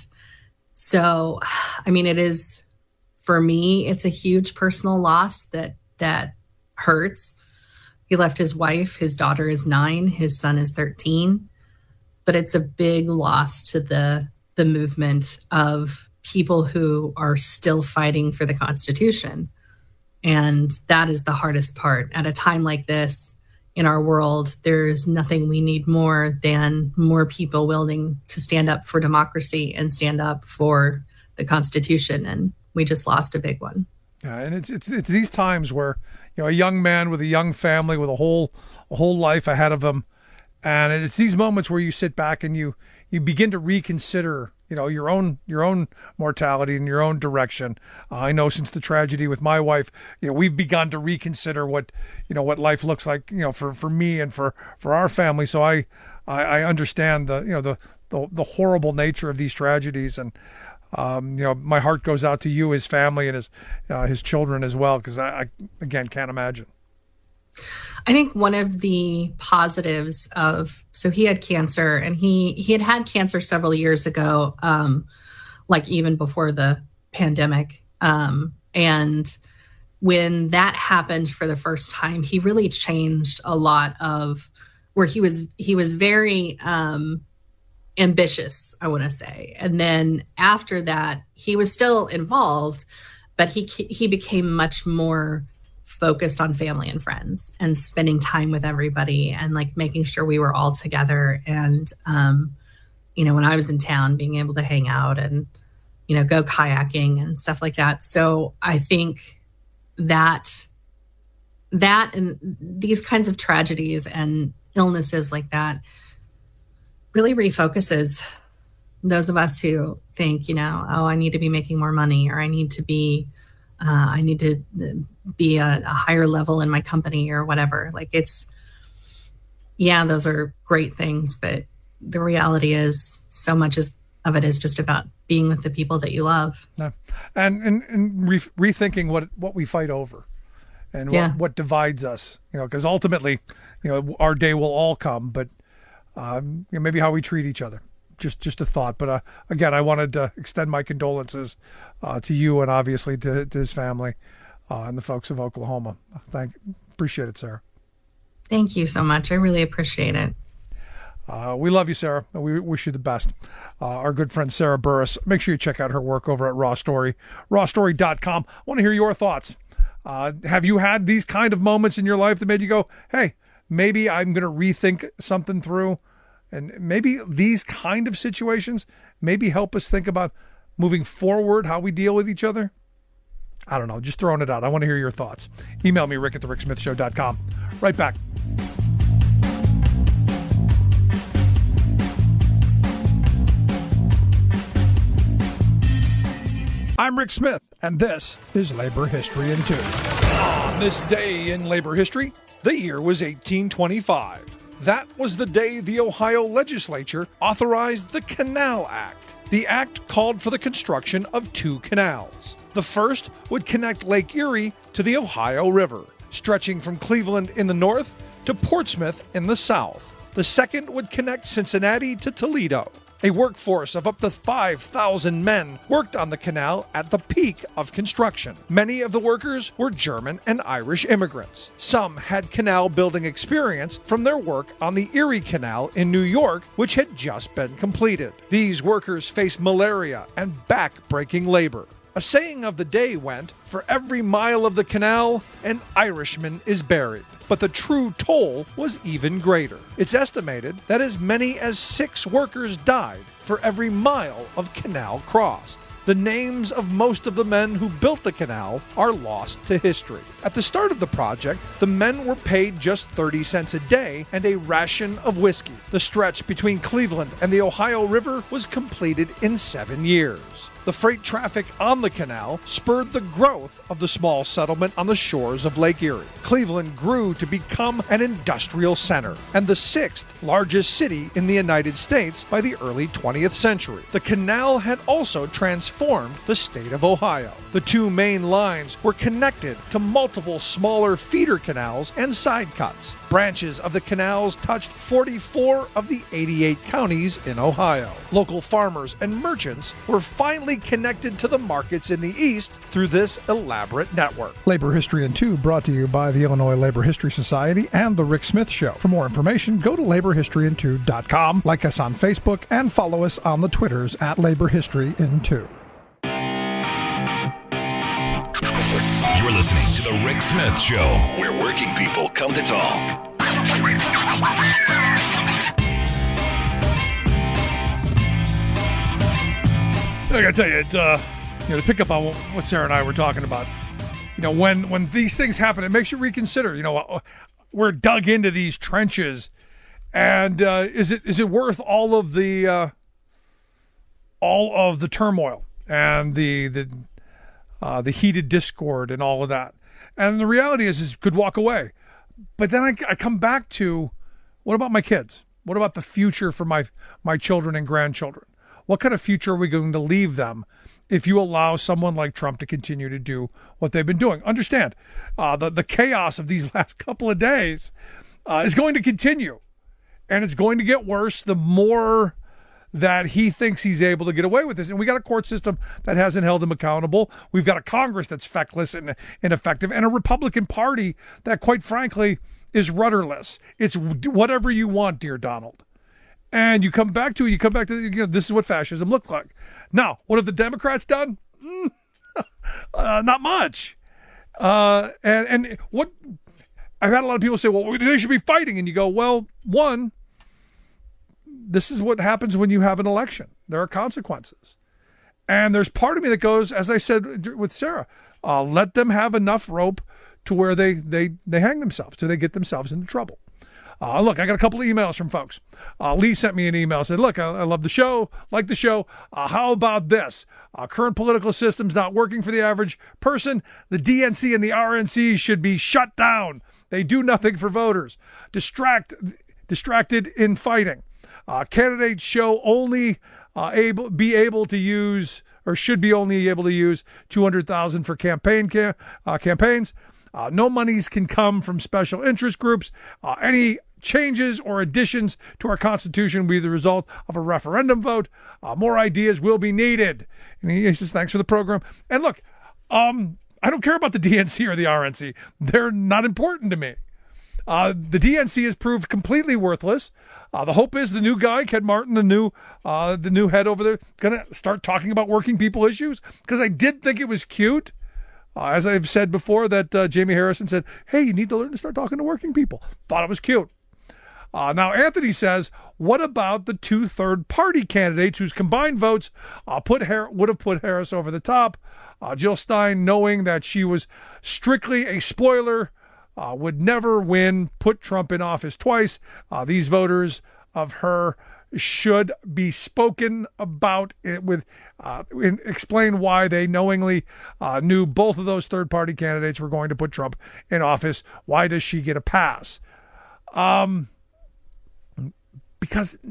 so, I mean, it is, for me, it's a huge personal loss that, that hurts. He left his wife, his daughter is nine, his son is thirteen, but it's a big loss to the, the movement of people who are still fighting for the Constitution. And that is the hardest part. At a time like this, in our world, there's nothing we need more than more people willing to stand up for democracy and stand up for the Constitution. And we just lost a big one. Yeah, and it's it's it's these times where, you know, a young man with a young family with a whole a whole life ahead of him, and it's these moments where you sit back and you you begin to reconsider you know, your own your own mortality and your own direction. Uh, I know since the tragedy with my wife, you know, we've begun to reconsider what, you know, what life looks like, you know, for, for me and for, for our family. So I, I, I understand the, you know, the, the, the horrible nature of these tragedies. And, um, you know, my heart goes out to you, his family, and his, uh, his children as well, because I, I, again, can't imagine. I think one of the positives of, so he had cancer, and he, he had had cancer several years ago, um, like even before the pandemic. Um, and when that happened for the first time, he really changed a lot of where he was, he was very, um, ambitious, I want to say. And then after that, he was still involved, but he, he became much more focused on family and friends and spending time with everybody and like making sure we were all together. And, um, you know, when I was in town, being able to hang out and, you know, go kayaking and stuff like that. So I think that, that and these kinds of tragedies and illnesses like that really refocuses those of us who think, you know, oh, I need to be making more money, or I need to be, uh, I need to be a, a higher level in my company or whatever. Like it's, yeah, those are great things, but the reality is so much is, of it is just about being with the people that you love. Yeah. And, and, and re- rethinking what, what we fight over and yeah. what, what divides us, you know, because ultimately, you know, our day will all come, but um, you know, maybe how we treat each other. Just just a thought. But uh, again, I wanted to extend my condolences uh, to you and obviously to, to his family uh, and the folks of Oklahoma. Thank, appreciate it, Sarah. Thank you so much. I really appreciate it. Uh, we love you, Sarah. We wish you the best. Uh, our good friend Sarah Burris. Make sure you check out her work over at Raw Story, raw story dot com. I want to hear your thoughts. Uh, have you had these kind of moments in your life that made you go, hey, maybe I'm going to rethink something through? And maybe these kind of situations maybe help us think about moving forward, how we deal with each other. I don't know, just throwing it out. I want to hear your thoughts. Email me, rick at the rick smith show dot com. Right back. I'm Rick Smith, and this is Labor History in Two. On this day in labor history, the year was eighteen twenty-five. That was the day the Ohio legislature authorized the Canal Act. The act called for the construction of two canals. The first would connect Lake Erie to the Ohio River, stretching from Cleveland in the north to Portsmouth in the south. The second would connect Cincinnati to Toledo. A workforce of up to five thousand men worked on the canal at the peak of construction. Many of the workers were German and Irish immigrants. Some had canal building experience from their work on the Erie Canal in New York, which had just been completed. These workers faced malaria and back-breaking labor. A saying of the day went, "For every mile of the canal, an Irishman is buried." But the true toll was even greater. It's estimated that as many as six workers died for every mile of canal crossed. The names of most of the men who built the canal are lost to history. At the start of the project, the men were paid just thirty cents a day and a ration of whiskey. The stretch between Cleveland and the Ohio River was completed in seven years. The freight traffic on the canal spurred the growth of the small settlement on the shores of Lake Erie. Cleveland grew to become an industrial center and the sixth largest city in the United States by the early twentieth century. The canal had also transformed the state of Ohio. The two main lines were connected to multiple smaller feeder canals and side cuts. Branches of the canals touched forty-four of the eighty-eight counties in Ohio. Local farmers and merchants were finally connected to the markets in the east through this elaborate network. Labor History in Two brought to you by the Illinois Labor History Society and The Rick Smith Show. For more information, go to labor history in two dot com, like us on Facebook, and follow us on the Twitters at Labor History in Two. You're listening to The Rick Smith Show, where working people come to talk. I gotta tell you, it, uh, you know, to pick up on what Sarah and I were talking about, you know, when when these things happen, it makes you reconsider. You know, we're dug into these trenches, and uh, is it is it worth all of the uh, all of the turmoil and the the uh, the heated discord and all of that. And the reality is, is could walk away. But then I, I come back to, what about my kids? What about the future for my my children and grandchildren? What kind of future are we going to leave them if you allow someone like Trump to continue to do what they've been doing? Understand, uh, the, the chaos of these last couple of days uh, is going to continue. And it's going to get worse the more that he thinks he's able to get away with this. And we got a court system that hasn't held him accountable. We've got a Congress that's feckless and ineffective, and a Republican Party that, quite frankly, is rudderless. It's whatever you want, dear Donald. And you come back to it, you come back to, you know, this is what fascism looked like. Now, what have the Democrats done? Mm, uh, not much. Uh, and, and what, I've had a lot of people say, well, they should be fighting. And you go, well, one, this is what happens when you have an election. There are consequences. And there's part of me that goes, as I said with Sarah, uh, let them have enough rope to where they, they, they hang themselves, till they get themselves into trouble. Uh, look, I got a couple of emails from folks. Uh, Lee sent me an email, said, look, I, I love the show, like the show. Uh, how about this? Uh, current political system's not working for the average person. The D N C and the R N C should be shut down. They do nothing for voters. Distract, distracted in fighting. Uh, candidates show only uh, able be able to use, or should be only able to use, two hundred thousand dollars for campaign ca- uh, campaigns. Uh, no monies can come from special interest groups. Uh, any changes or additions to our Constitution will be the result of a referendum vote. Uh, more ideas will be needed. And he says, thanks for the program. And look, um, I don't care about the D N C or the R N C. They're not important to me. Uh, the D N C has proved completely worthless. Uh, the hope is the new guy, Ken Martin, the new uh, the new head over there, going to start talking about working people issues. Because I did think it was cute. Uh, as I've said before, that uh, Jamie Harrison said, hey, you need to learn to start talking to working people. Thought it was cute. Uh, now, Anthony says, what about the two third-party candidates whose combined votes uh, put Har- would have put Harris over the top? Uh, Jill Stein, knowing that she was strictly a spoiler, uh, would never win, put Trump in office twice. Uh, these voters of her should be spoken about it with uh, and explain why they knowingly uh, knew both of those third-party candidates were going to put Trump in office. Why does she get a pass? Um, because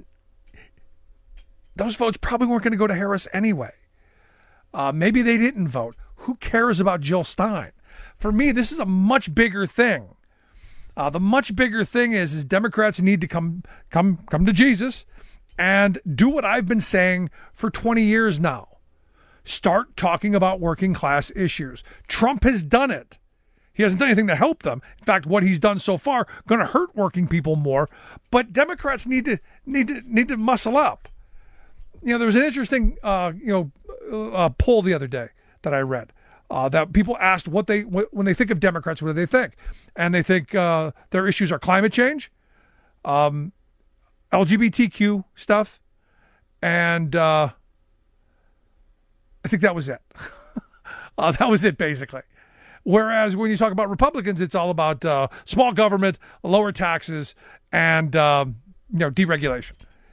those votes probably weren't going to go to Harris anyway. Uh, maybe they didn't vote. Who cares about Jill Stein? For me, this is a much bigger thing. Uh, the much bigger thing is, is Democrats need to come, come, come to Jesus and do what I've been saying for twenty years now. Start talking about working class issues. Trump has done it. He hasn't done anything to help them. In fact, what he's done so far going to hurt working people more. But Democrats need to need to need to muscle up. You know, there was an interesting uh, you know uh, poll the other day that I read uh, that people asked what they what, when they think of Democrats, what do they think? And they think uh, their issues are climate change, um, L G B T Q stuff, and uh, I think that was it. uh, that was it, basically. Whereas when you talk about Republicans, it's all about uh, small government, lower taxes, and um, you know deregulation.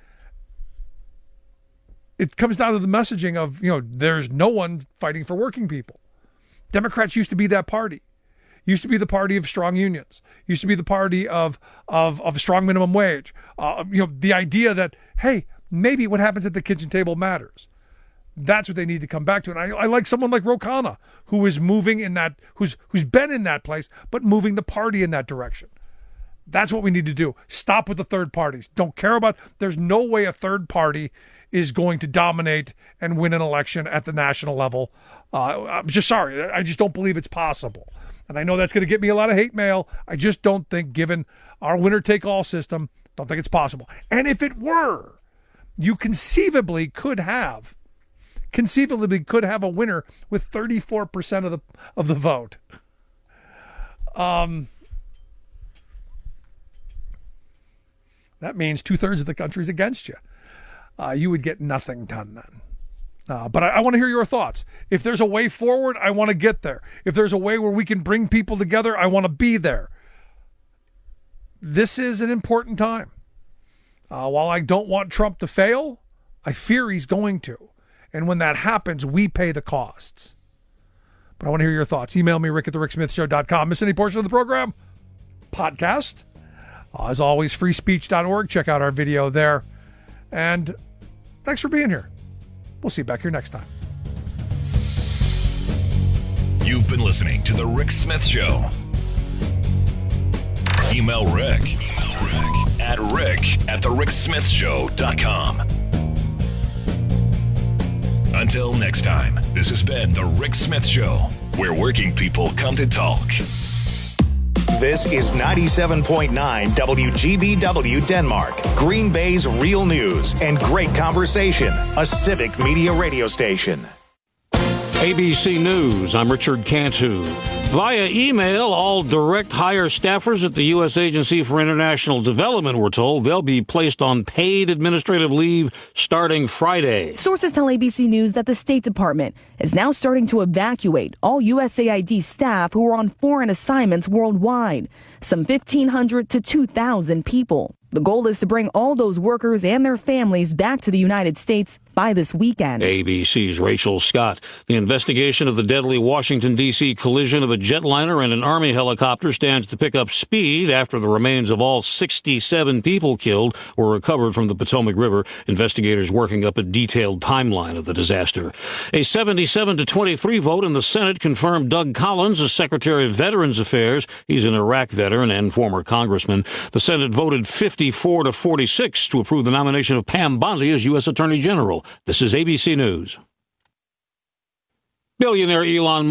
It comes down to the messaging of, you know, there's no one fighting for working people. Democrats used to be that party. Used to be the party of strong unions. Used to be the party of of of strong minimum wage. Uh, you know, the idea that, hey, maybe what happens at the kitchen table matters. That's what they need to come back to. And I, I like someone like Ro Khanna, who is moving in that, who's who's been in that place, but moving the party in that direction. That's what we need to do. Stop with the third parties. Don't care about, there's no way a third party is going to dominate and win an election at the national level. Uh, I'm just sorry. I just don't believe it's possible. And I know that's going to get me a lot of hate mail. I just don't think, given our winner-take-all system, don't think it's possible. And if it were, you conceivably could have conceivably could have a winner with thirty-four percent of the of the vote. Um, that means two-thirds of the country's against you. Uh, you would get nothing done then. Uh, but I, I want to hear your thoughts. If there's a way forward, I want to get there. If there's a way where we can bring people together, I want to be there. This is an important time. Uh, while I don't want Trump to fail, I fear he's going to. And when that happens, we pay the costs. But I want to hear your thoughts. Email me, rick at the rick smith show dot com. Miss any portion of the program? Podcast. Uh, as always, free speech dot org. Check out our video there. And thanks for being here. We'll see you back here next time. You've been listening to The Rick Smith Show. Email Rick, Email Rick at rick at the rick smith show dot com. Until next time, this has been The Rick Smith Show, where working people come to talk. This is ninety-seven point nine W G B W Denmark, Green Bay's real news and great conversation, a civic media radio station. A B C News, I'm Richard Cantu. Via email, all direct hire staffers at the U S Agency for International Development were told they'll be placed on paid administrative leave starting Friday. Sources tell A B C News that the State Department is now starting to evacuate all U S A I D staff who are on foreign assignments worldwide, some fifteen hundred to two thousand people. The goal is to bring all those workers and their families back to the United States by this weekend. A B C's Rachel Scott. The investigation of the deadly Washington, D C collision of a jetliner and an Army helicopter stands to pick up speed after the remains of all sixty-seven people killed were recovered from the Potomac River. Investigators working up a detailed timeline of the disaster. A seventy-seven to twenty-three vote in the Senate confirmed Doug Collins as Secretary of Veterans Affairs. He's an Iraq veteran and former congressman. The Senate voted fifty-four to forty-six to approve the nomination of Pam Bondi as U S Attorney General. This is A B C News. Billionaire Elon